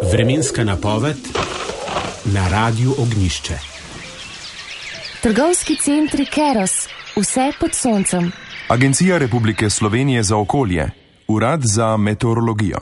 Vremenska napoved na Radiu Ognjišče. Trgovski centri Keros, vse pod soncem. Agencija Republike Slovenije za okolje, Urad za meteorologijo.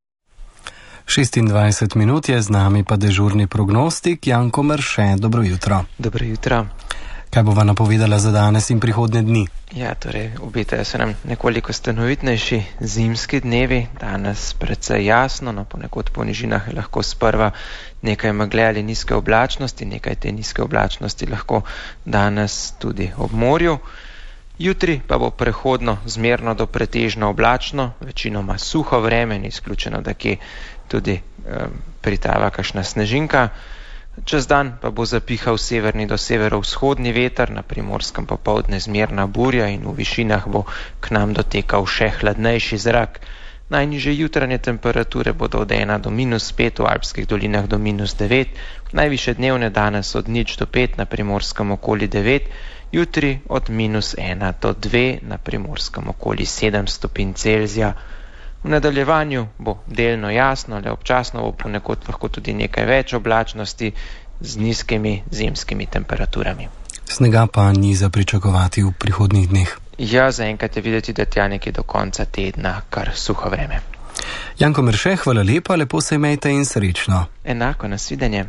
26 minut je z nami pa dežurni prognostik Janko Merše. Dobro jutro. Dobro jutro. Kaj bova napovedala za danes in prihodnje dni? Ja, torej obetajo se nam nekoliko stanovitnejši zimski dnevi. Danes precej jasno, no ponekod po nižinah je lahko sprva nekaj megle ali nizke oblačnosti, nekaj te nizke oblačnosti lahko danes tudi ob morju. Jutri pa bo prehodno zmerno do pretežno oblačno, večinoma suho vreme, ni izključeno, da kje tudi pritava kakšna snežinka. Čez dan pa bo zapihal severni do severovzhodni veter, na Primorskem popoldne zmerna burja in v višinah bo k nam dotekal še hladnejši zrak. Najnižje jutranje temperature bodo od 1 do -5, v alpskih dolinah do -9, najviše dnevne danes od 0 do 5, na Primorskem okoli 9, jutri od -1 do 2, na Primorskem okoli 7 stopinj Celzija. V nadaljevanju bo delno jasno, le občasno bo ponekod lahko tudi nekaj več oblačnosti z nizkimi zimskimi temperaturami. Snega pa ni za pričakovati v prihodnjih dneh. Ja, zaenkrat je videti, da tja nekje do konca tedna kar suho vreme. Janko Merše, hvala lepa, lepo se imejte in srečno. Enako, nasvidenje.